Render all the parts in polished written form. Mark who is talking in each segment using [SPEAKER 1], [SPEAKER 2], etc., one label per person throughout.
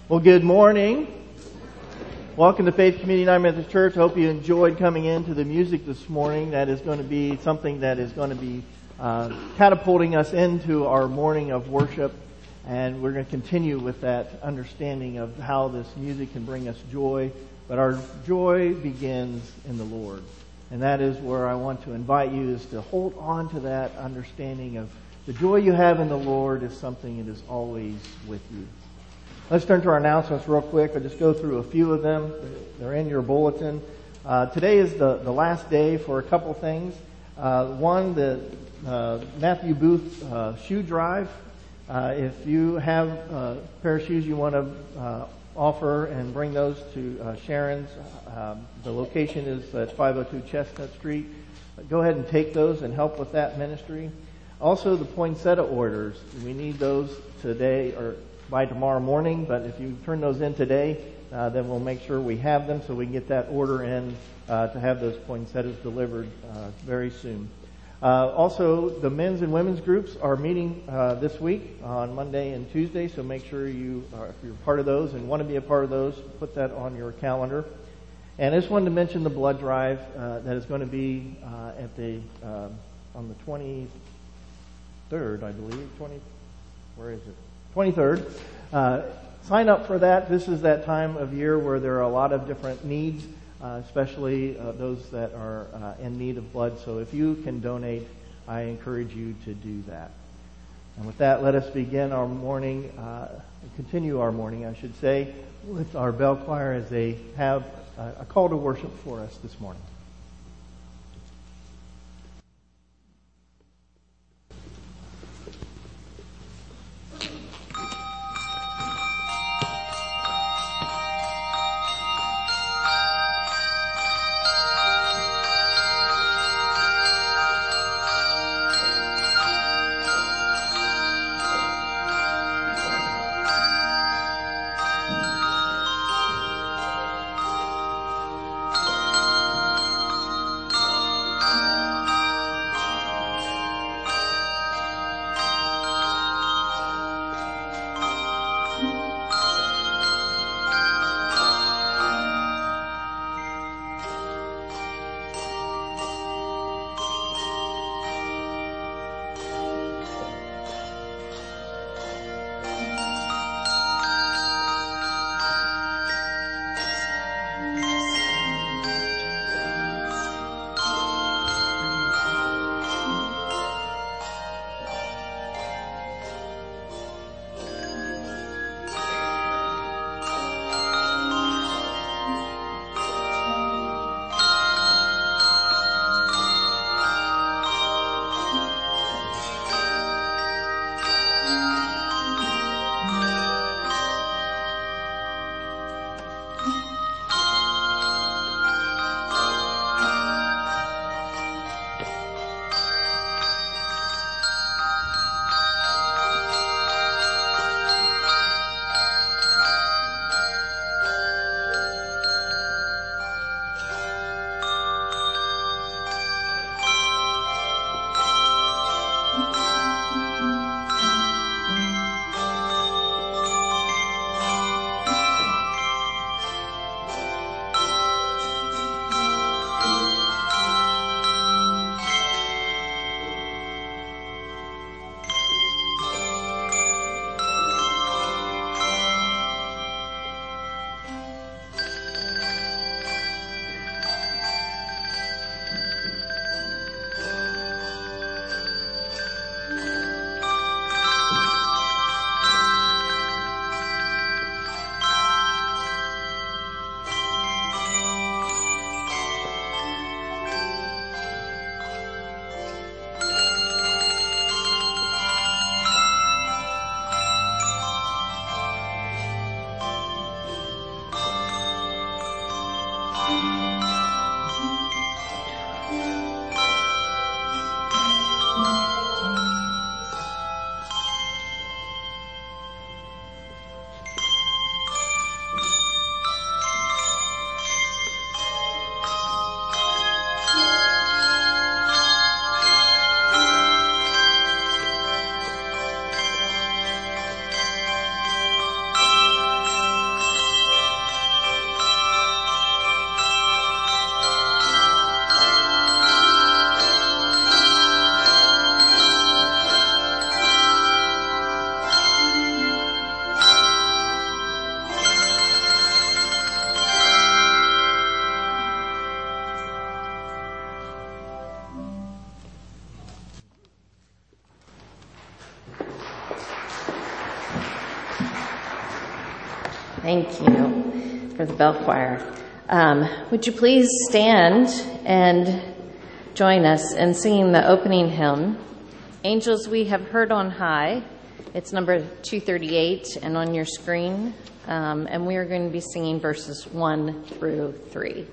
[SPEAKER 1] Well, good morning. Welcome to Faith Community United Methodist Church. I hope you enjoyed coming into the music this morning. That is going to be something that is going to be catapulting us into our morning of worship. And we're going to continue with that understanding of how this music can bring us joy. But our joy begins in the Lord. And that is where I want to invite you, is to hold on to that understanding of the joy you have in the Lord is something that is always with you. Let's turn to our announcements real quick. I'll just go through a few of them. They're in your bulletin. Today is the last day for a couple things. One, the Matthew Booth shoe drive. If you have a pair of shoes you want to offer and bring those to Sharon's, the location is at 502 Chestnut Street. Go ahead and take those and help with that ministry. Also, the poinsettia orders. We need those today or by tomorrow morning, but if you turn those in today, then we'll make sure we have them so we can get that order in to have those poinsettias delivered very soon. Also, the men's and women's groups are meeting this week on Monday and Tuesday, so make sure if you're part of those and want to be a part of those, put that on your calendar. And I just wanted to mention the blood drive that is going to be on the 23rd, I believe. 23rd. Sign up for that. This is that time of year where there are a lot of different needs, especially those that are in need of blood. So if you can donate, I encourage you to do that. And with that, let us begin our morning, continue our morning, I should say, with our bell choir as they have a call to worship for us this morning.
[SPEAKER 2] Thank you for the bell choir. Would you please stand and join us in singing the opening hymn, Angels We Have Heard on High. It's number 238 and on your screen. And we are going to be singing verses 1 through 3.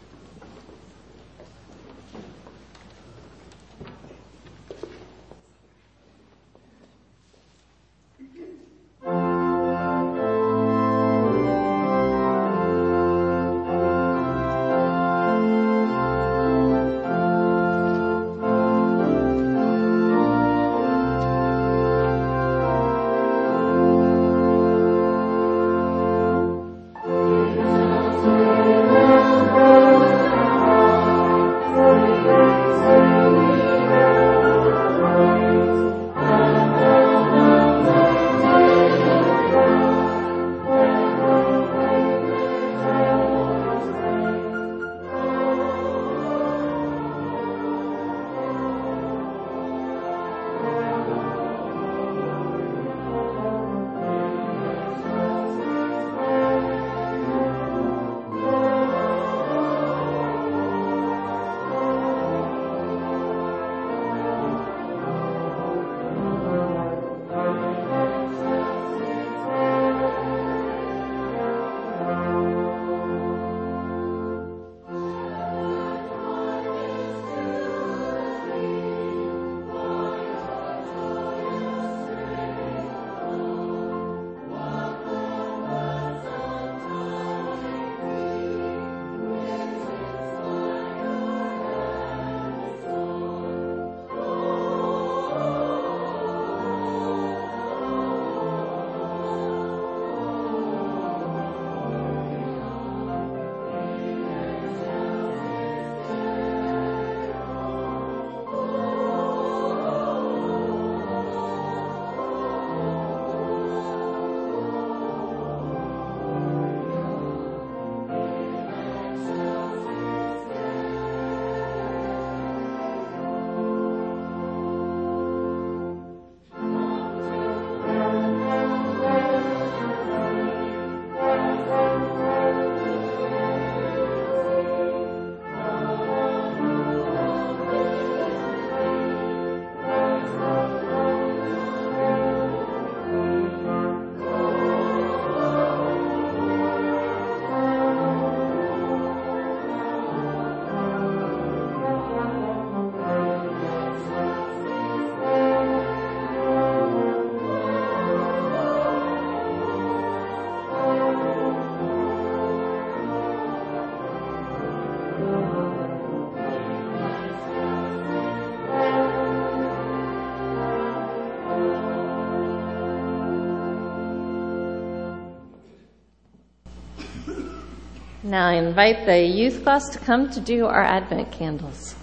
[SPEAKER 2] Now I invite the youth class to come to do our Advent candles.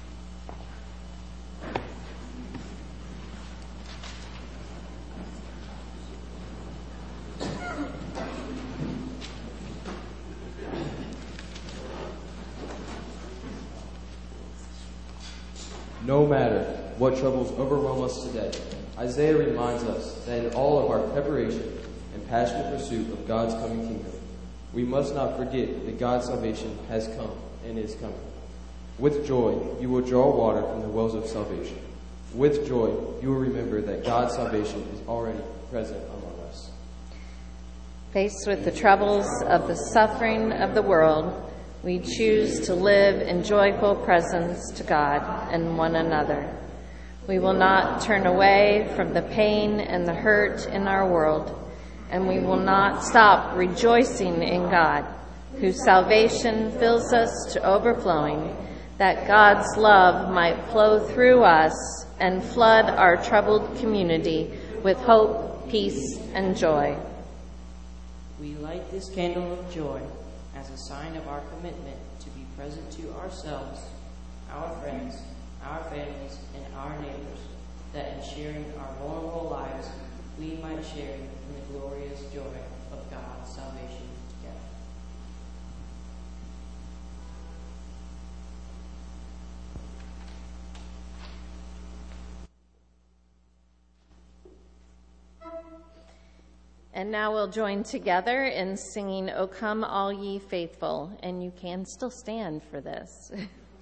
[SPEAKER 3] No matter what troubles overwhelm us today, Isaiah reminds us that in all of our preparation and passionate pursuit of God's coming kingdom, we must not forget that God's salvation has come and is coming. With joy, you will draw water from the wells of salvation. With joy, you will remember that God's salvation is already present among us.
[SPEAKER 2] Faced with the troubles of the suffering of the world, we choose to live in joyful presence to God and one another. We will not turn away from the pain and the hurt in our world, and we will not stop rejoicing in God, whose salvation fills us to overflowing, that God's love might flow through us and flood our troubled community with hope, peace, and joy.
[SPEAKER 4] We light this candle of joy as a sign of our commitment to be present to ourselves, our friends, our families, and our neighbors, that in sharing our vulnerable lives, we might share in the glorious joy of God's salvation together.
[SPEAKER 2] And now we'll join together in singing, O Come All Ye Faithful, and you can still stand for this.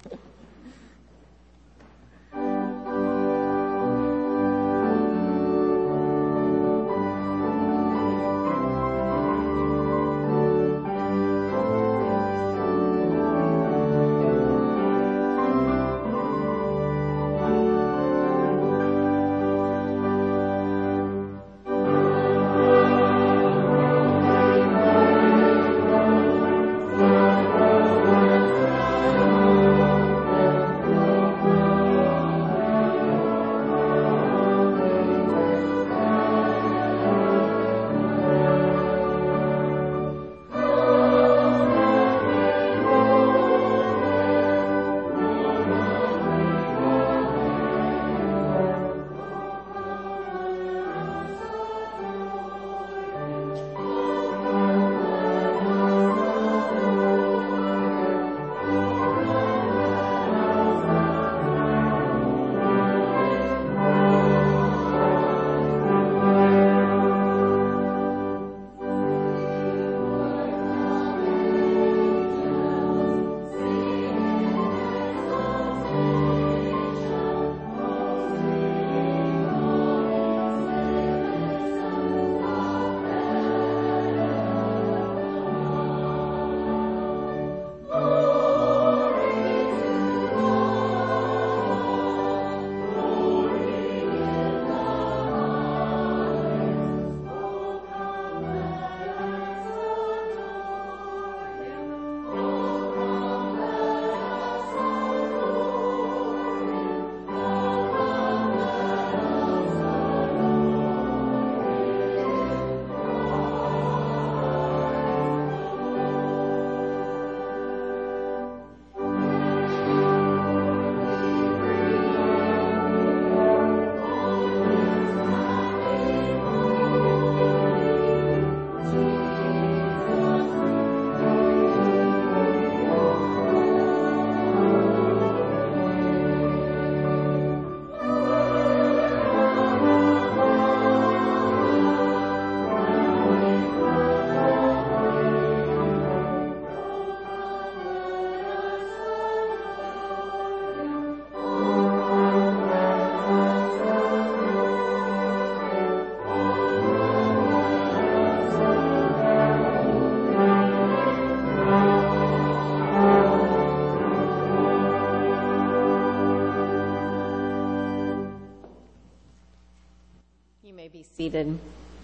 [SPEAKER 2] Be seated.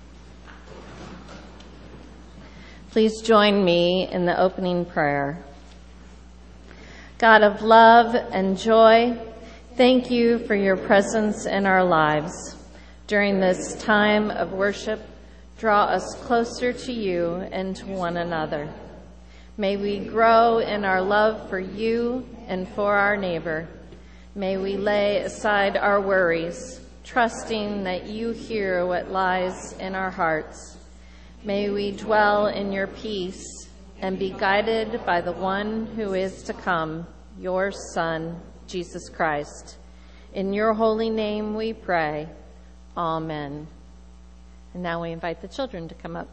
[SPEAKER 2] Please join me in the opening prayer. God of love and joy, thank you for your presence in our lives. During this time of worship, draw us closer to you and to one another. May we grow in our love for you and for our neighbor. May we lay aside our worries, trusting that you hear what lies in our hearts. May we dwell in your peace and be guided by the one who is to come, your Son, Jesus Christ. In your holy name we pray. Amen. And now we invite the children to come up.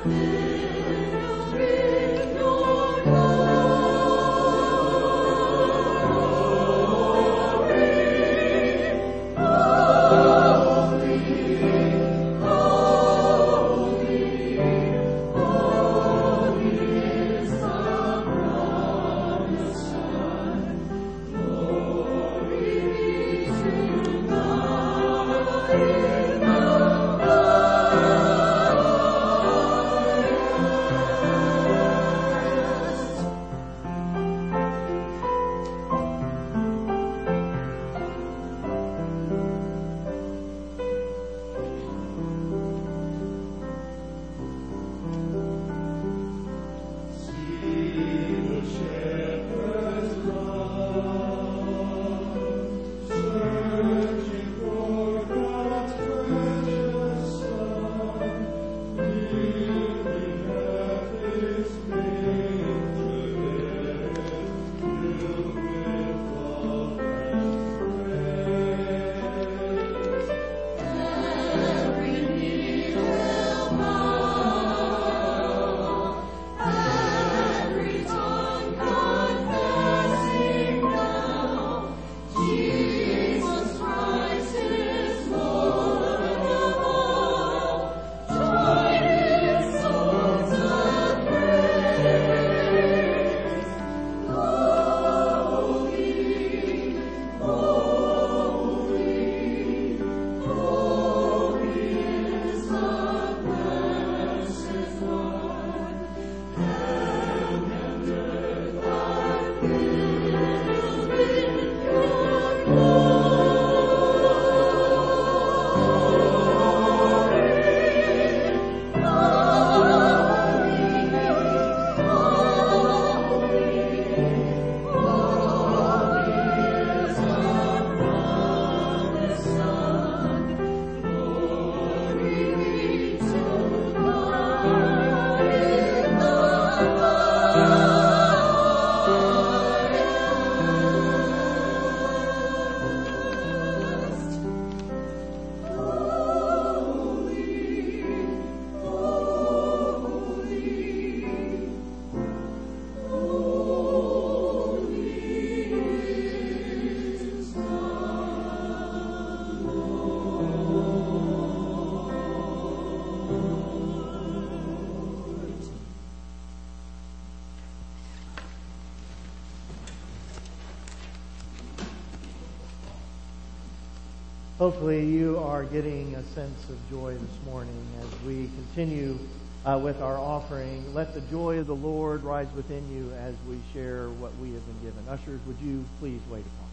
[SPEAKER 1] Hopefully you are getting a sense of joy this morning as we continue with our offering. Let the joy of the Lord rise within you as we share what we have been given. Ushers, would you please wait upon us?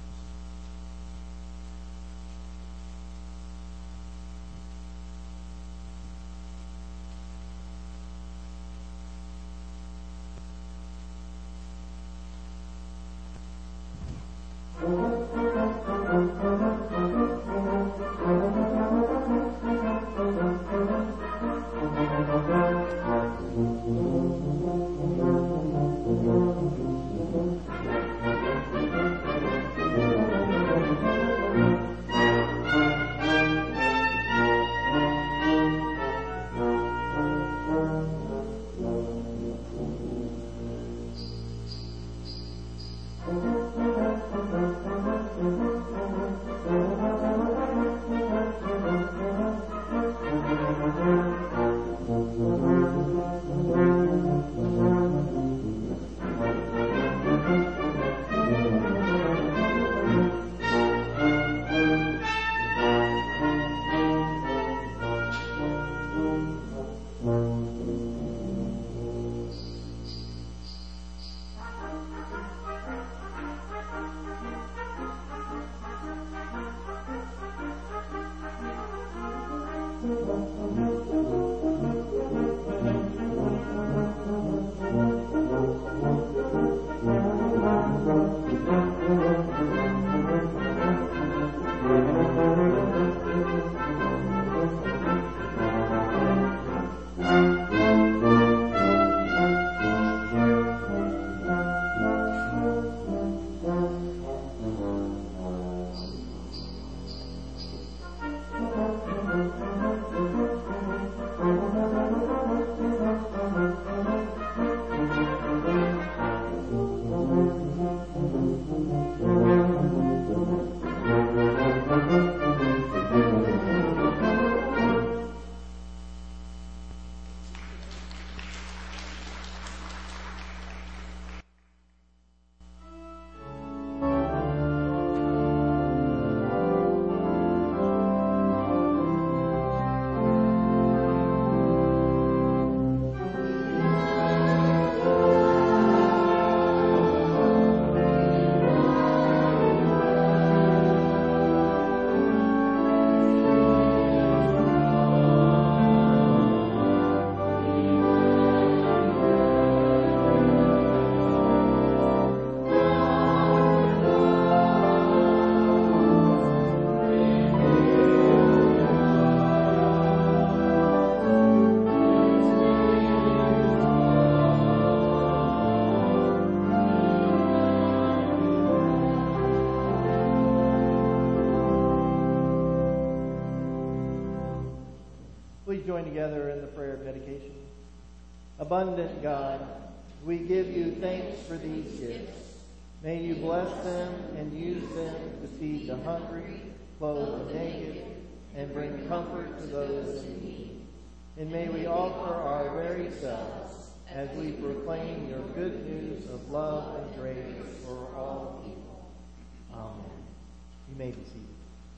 [SPEAKER 1] join together in the prayer of dedication. Abundant God, we give you thanks for these gifts. May you bless them and use them to feed the hungry, clothe the naked, and bring comfort to those in need. And may we offer our very selves as we proclaim your good news of love and grace for all people. Amen. You may be seated.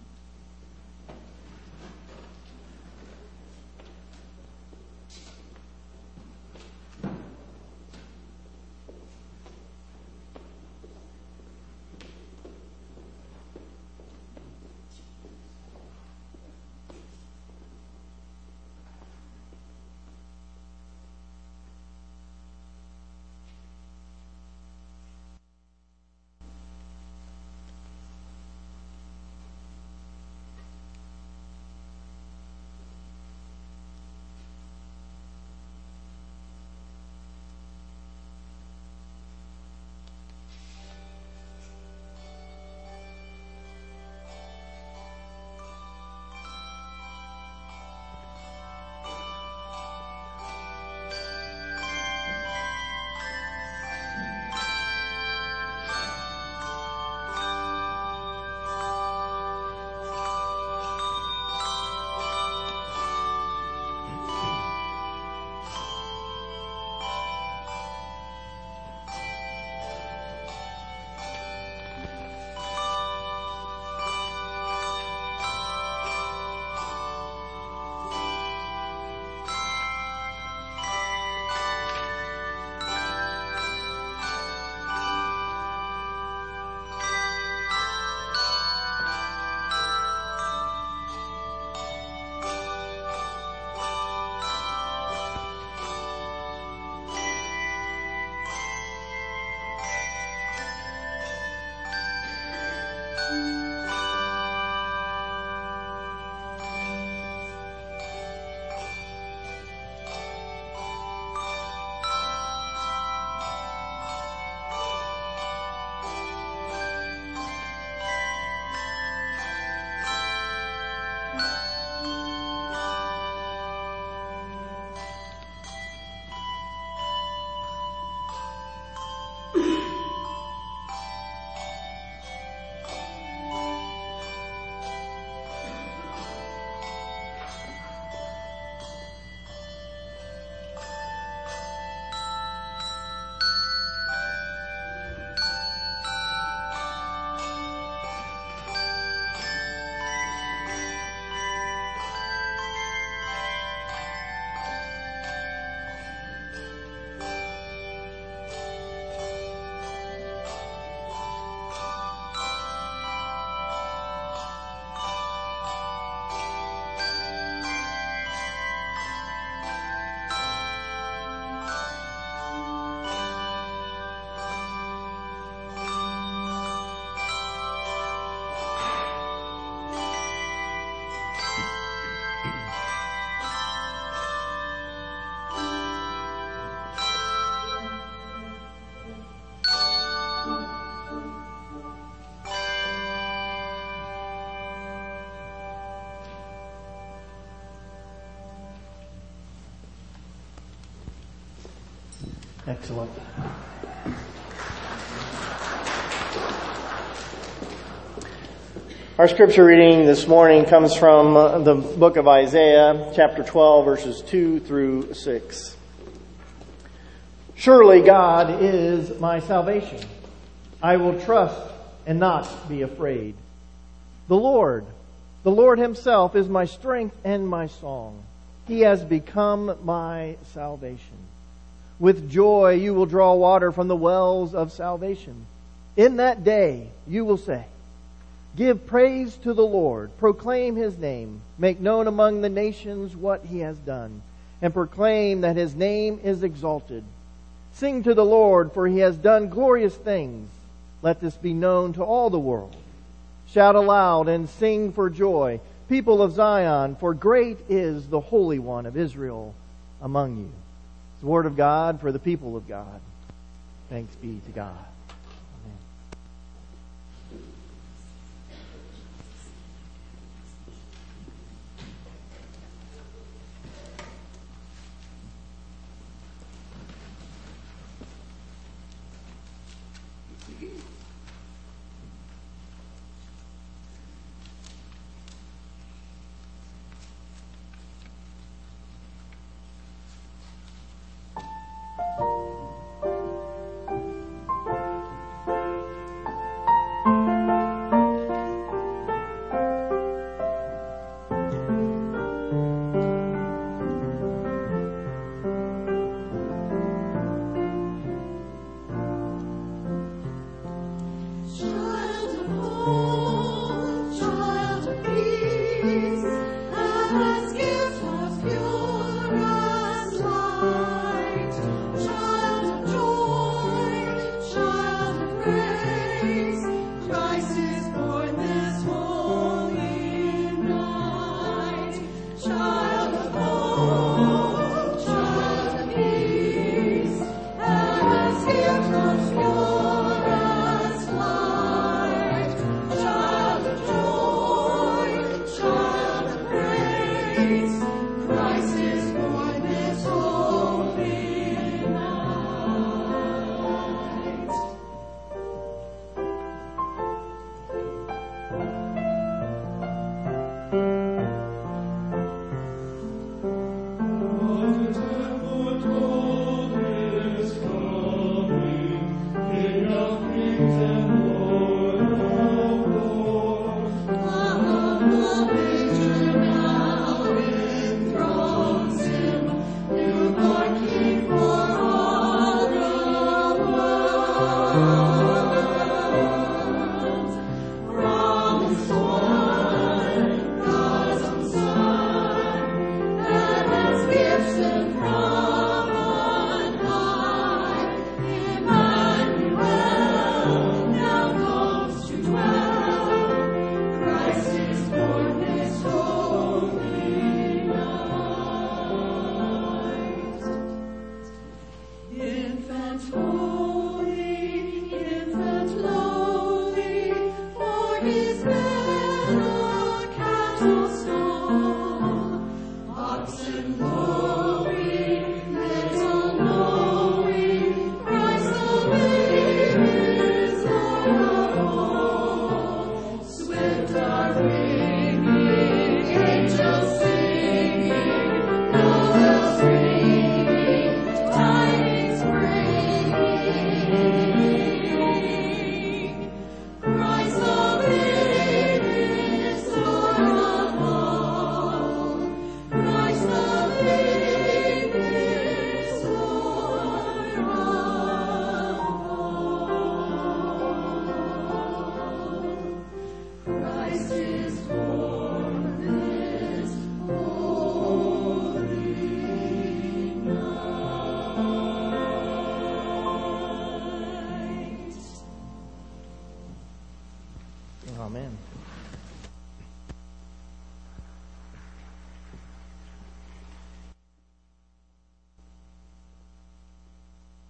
[SPEAKER 1] Excellent. Our scripture reading this morning comes from the book of Isaiah, chapter 12, verses 2 through 6. Surely God is my salvation. I will trust and not be afraid. The Lord himself is my strength and my song. He has become my salvation. With joy you will draw water from the wells of salvation. In that day you will say, give praise to the Lord, proclaim His name, make known among the nations what He has done, and proclaim that His name is exalted. Sing to the Lord, for He has done glorious things. Let this be known to all the world. Shout aloud and sing for joy, people of Zion, for great is the Holy One of Israel among you. The word of God for the people of God. Thanks be to God. Amen.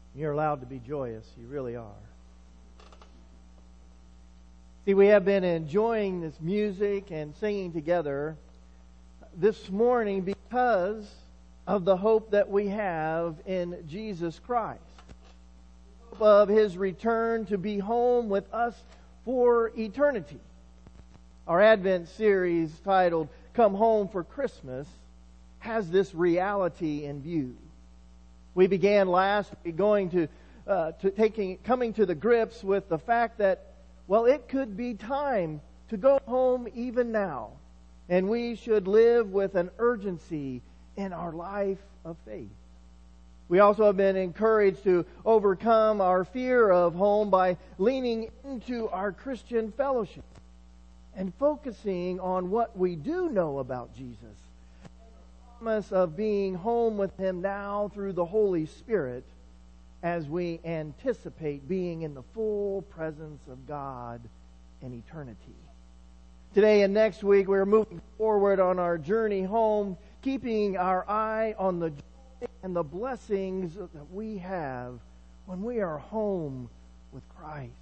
[SPEAKER 1] You're allowed to be joyous. You really are. See, we have been enjoying this music and singing together this morning because of the hope that we have in Jesus Christ. Hope of His return to be home with us for eternity. Our Advent series titled Come Home for Christmas has this reality in view. We began last week coming to the grips with the fact that, well, it could be time to go home even now. And we should live with an urgency in our life of faith. We also have been encouraged to overcome our fear of home by leaning into our Christian fellowship and focusing on what we do know about Jesus. The promise of being home with Him now through the Holy Spirit as we anticipate being in the full presence of God in eternity. Today and next week, we're moving forward on our journey home, keeping our eye on the joy and the blessings that we have when we are home with Christ.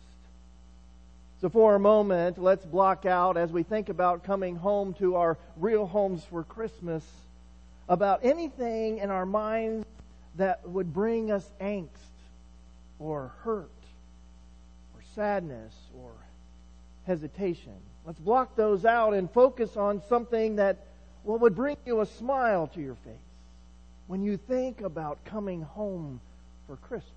[SPEAKER 1] So for a moment, let's block out, as we think about coming home to our real homes for Christmas, about anything in our minds that would bring us angst or hurt or sadness or hesitation. Let's block those out and focus on something that would bring you a smile to your face when you think about coming home for Christmas.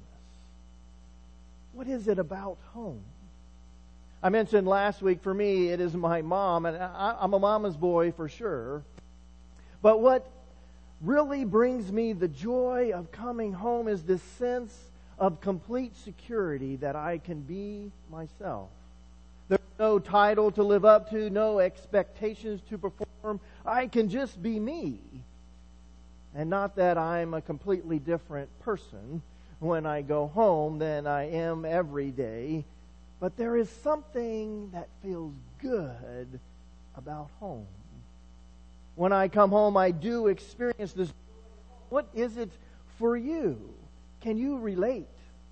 [SPEAKER 1] What is it about home? I mentioned last week, for me, it is my mom, and I'm a mama's boy for sure. But what really brings me the joy of coming home is this sense of complete security that I can be myself. There's no title to live up to, no expectations to perform. I can just be me. And not that I'm a completely different person when I go home than I am every day. But there is something that feels good about home. When I come home, I do experience this. What is it for you? Can you relate?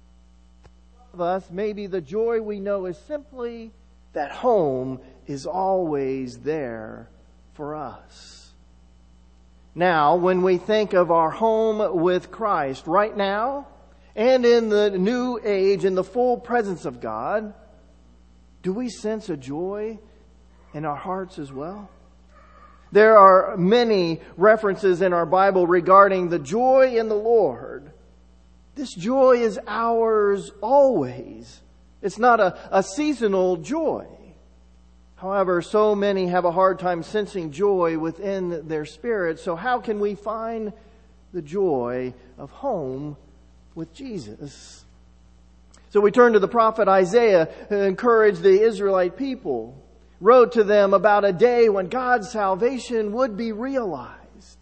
[SPEAKER 1] Of us, maybe the joy we know is simply that home is always there for us. Now, when we think of our home with Christ right now, and in the new age, in the full presence of God, do we sense a joy in our hearts as well? There are many references in our Bible regarding the joy in the Lord. This joy is ours always. It's not a seasonal joy. However, so many have a hard time sensing joy within their spirit. So how can we find the joy of home with Jesus? So we turn to the prophet Isaiah, who encouraged the Israelite people, wrote to them about a day when God's salvation would be realized.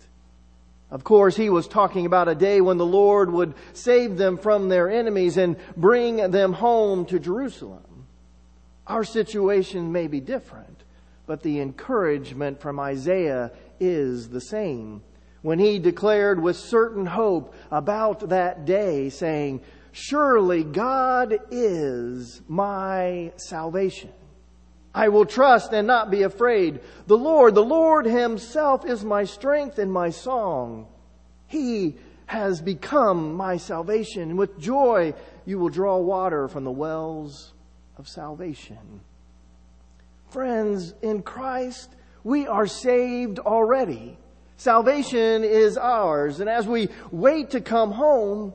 [SPEAKER 1] Of course, he was talking about a day when the Lord would save them from their enemies and bring them home to Jerusalem. Our situation may be different, but the encouragement from Isaiah is the same. When he declared with certain hope about that day, saying, "Surely God is my salvation. I will trust and not be afraid. The Lord Himself is my strength and my song. He has become my salvation. With joy you will draw water from the wells of salvation." Friends, in Christ, we are saved already. Salvation is ours. And as we wait to come home,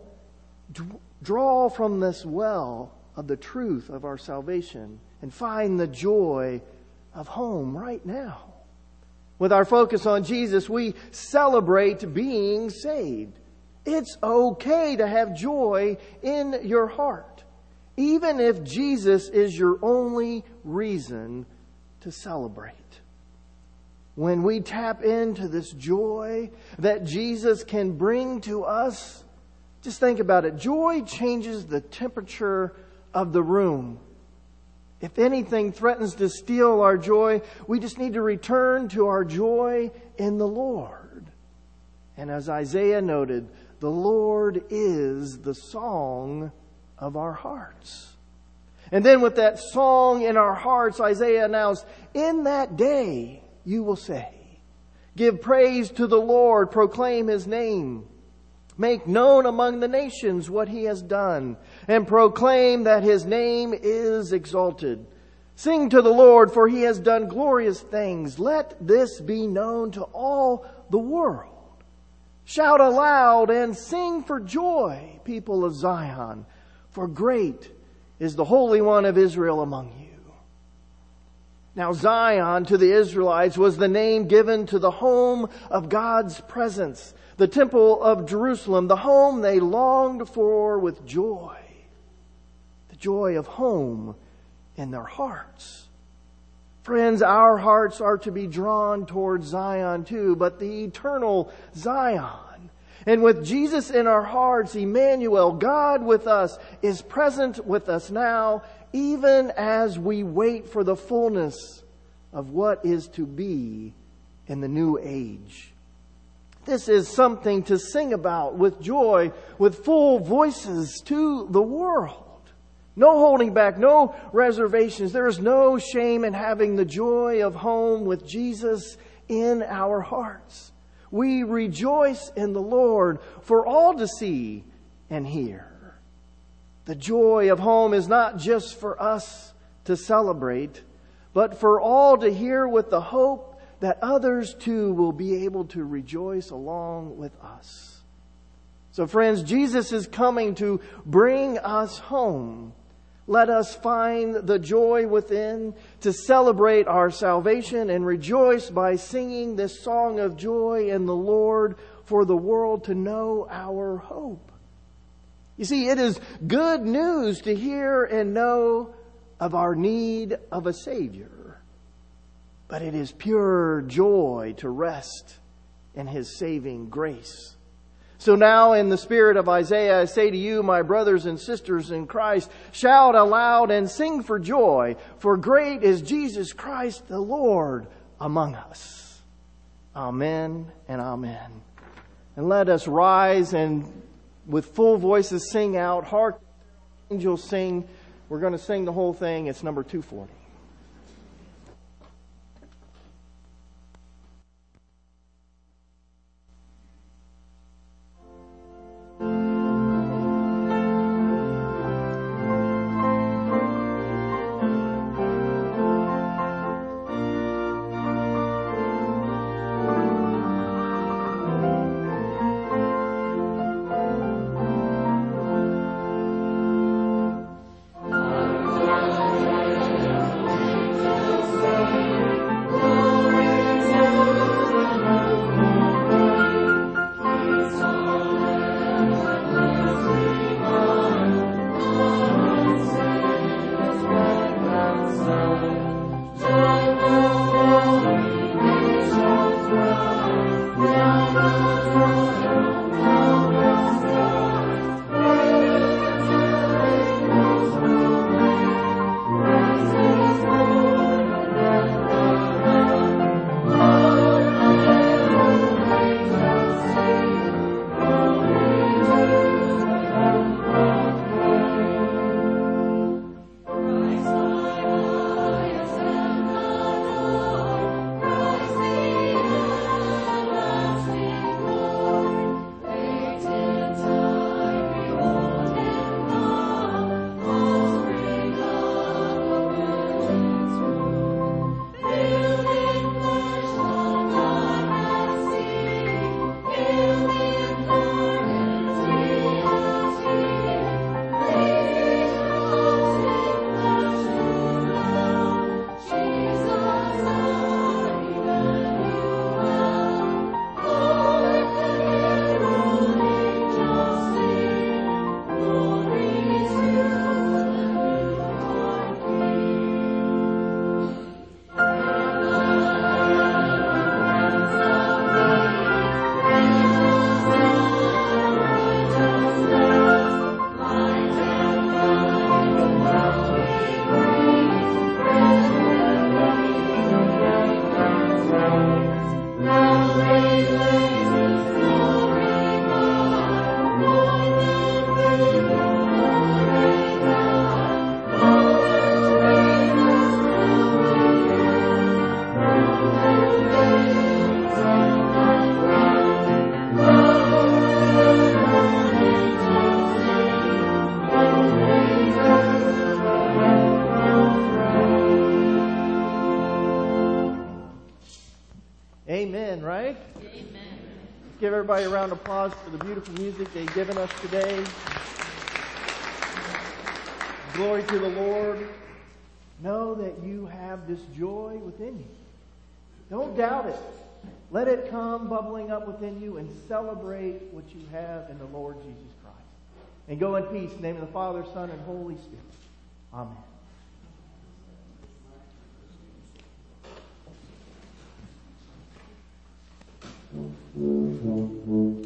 [SPEAKER 1] draw from this well of the truth of our salvation and find the joy of home right now. With our focus on Jesus, we celebrate being saved. It's okay to have joy in your heart, even if Jesus is your only reason to celebrate. When we tap into this joy that Jesus can bring to us, just think about it. Joy changes the temperature of the room. If anything threatens to steal our joy, we just need to return to our joy in the Lord. And as Isaiah noted, the Lord is the song of our hearts. And then with that song in our hearts, Isaiah announced, in that day you will say, give praise to the Lord, proclaim His name. Make known among the nations what He has done, and proclaim that His name is exalted. Sing to the Lord, for He has done glorious things. Let this be known to all the world. Shout aloud and sing for joy, people of Zion, for great is the Holy One of Israel among you. Now Zion to the Israelites was the name given to the home of God's presence, the temple of Jerusalem, the home they longed for with joy, the joy of home in their hearts. Friends, our hearts are to be drawn towards Zion too, but the eternal Zion. And with Jesus in our hearts, Emmanuel, God with us, is present with us now, even as we wait for the fullness of what is to be in the new age. This is something to sing about with joy, with full voices to the world. No holding back, no reservations. There is no shame in having the joy of home with Jesus in our hearts. We rejoice in the Lord for all to see and hear. The joy of home is not just for us to celebrate, but for all to hear, with the hope that others too will be able to rejoice along with us. So friends, Jesus is coming to bring us home. Let us find the joy within to celebrate our salvation and rejoice by singing this song of joy in the Lord for the world to know our hope. You see, it is good news to hear and know of our need of a Savior, but it is pure joy to rest in His saving grace. So now, in the spirit of Isaiah, I say to you, my brothers and sisters in Christ, shout aloud and sing for joy, for great is Jesus Christ the Lord among us. Amen and amen. And let us rise and with full voices sing out, hark, angels sing. We're going to sing the whole thing. It's number 240. give everybody a round of applause for the beautiful music they've given us today. Glory to the Lord. Know that you have this joy within you. Don't doubt it. Let it come bubbling up within you and celebrate what you have in the Lord Jesus Christ. And go in peace. In the name of the Father, Son, and Holy Spirit. Amen.